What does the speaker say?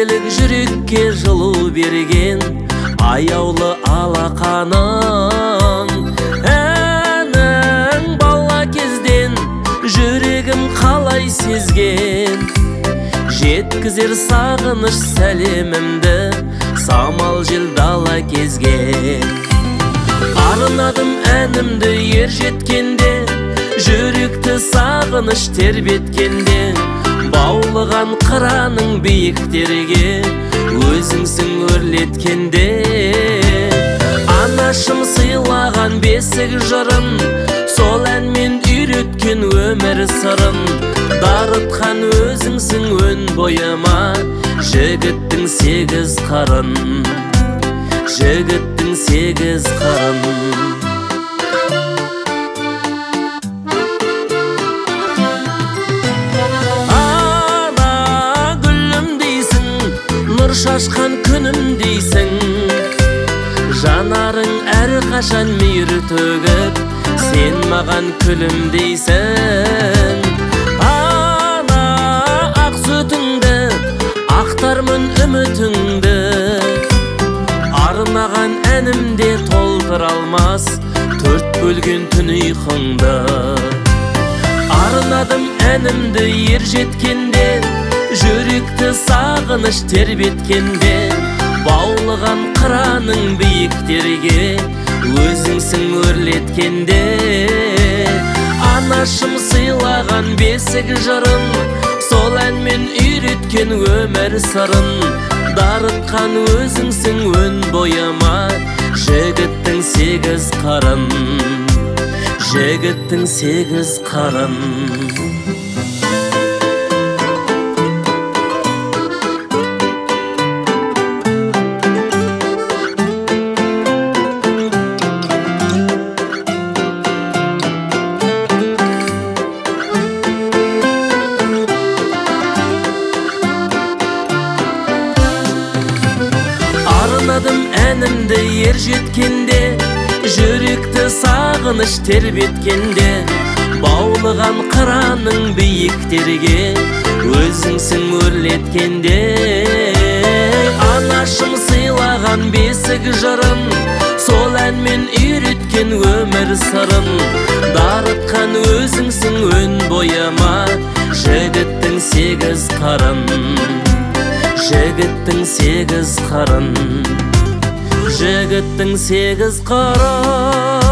мәңгілік жүрекке жылу берген аяулы алақаның әнің бала кезден жүрегім қалай сезген жеткізер сағыныш сәлемімді самал жел дала кезген арнадым әнімді ер жеткенде жүректі сағыныш тербеткенде баулыған қыраның биіктерге өзіңсің өрлеткенде анашым сыйлаған бесік жырын сол әнмен үйреткен өмір сырын дарытқан өзіңсің өн бойыма жігіттің сегіз қырын жігіттің сегіз қырын шашқан күнім дейсің жанарың әрқашан мейір төгіп сен маған күлім дейсің ана ақ сүтіңді ақтармын үмітіңді арнаған әнімде толтыра алмас төрт бөлген түн ұйқыңды арнадым әнімді ер жеткенде жүректі сағыныш тербеткенде баулыған қыраның биіктерге өзіңсің өрлеткенде анашым сыйлаған бесік жырын сол әнмен үйреткен өмір сырын дарытқан өзіңсің өн бойыма жігіттің сегіз қырын жігіттің сегіз қырын әнімді ер жеткенде жүректі сағыныш тербеткенде баулыған қыраның биіктерге өзіңсің өрлеткенде анашым сыйлаған бесік жырын сол әнмен үйреткен өмір сырын дарытқан өзіңсің өн бойыма жігіттің сегіз қырын жігіттің сегіз қырын жігіттің сегіз қырын